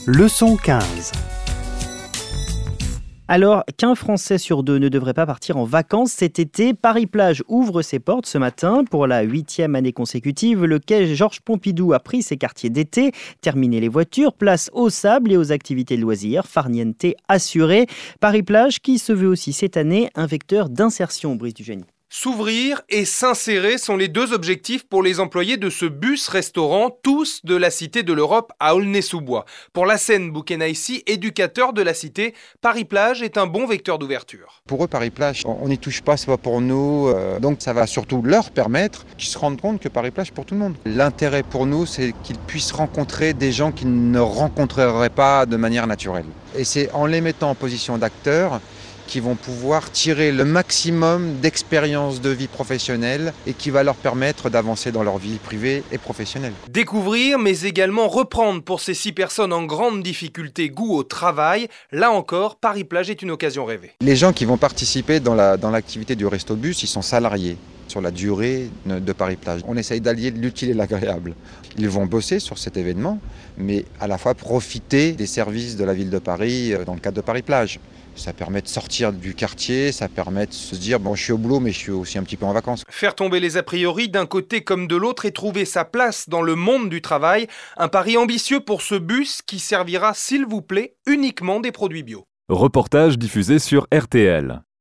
Leçon 15. Alors qu'un Français sur deux ne devrait pas partir en vacances cet été, Paris-Plage ouvre ses portes ce matin. Pour la 8e année consécutive, le quai Georges Pompidou a pris ses quartiers d'été. Terminé les voitures, place au sable et aux activités de loisirs. Farniente assurée. Paris-Plage qui se veut aussi cette année un vecteur d'insertion, Brice Dugénie. S'ouvrir et s'insérer sont les deux objectifs pour les employés de ce bus-restaurant, tous de la Cité de l'Europe à Aulnay-sous-Bois. Pour Lassène Boukenaïssi, éducateur de la Cité, Paris-Plage est un bon vecteur d'ouverture. Pour eux, Paris-Plage, on n'y touche pas, c'est pas pour nous. Donc ça va surtout leur permettre qu'ils se rendent compte que Paris-Plage est pour tout le monde. L'intérêt pour nous, c'est qu'ils puissent rencontrer des gens qu'ils ne rencontreraient pas de manière naturelle. Et c'est en les mettant en position d'acteurs qui vont pouvoir tirer le maximum d'expérience de vie professionnelle et qui va leur permettre d'avancer dans leur vie privée et professionnelle. Découvrir, mais également reprendre pour ces 6 personnes en grande difficulté goût au travail. Là encore, Paris-Plage est une occasion rêvée. Les gens qui vont participer dans l'activité du resto-bus, ils sont salariés sur la durée de Paris-Plage. On essaye d'allier l'utile et l'agréable. Ils vont bosser sur cet événement, mais à la fois profiter des services de la ville de Paris dans le cadre de Paris-Plage. Ça permet de sortir du quartier, ça permet de se dire bon, je suis au boulot mais je suis aussi un petit peu en vacances. Faire tomber les a priori d'un côté comme de l'autre et trouver sa place dans le monde du travail. Un pari ambitieux pour ce bus qui servira, s'il vous plaît, uniquement des produits bio. Reportage diffusé sur RTL.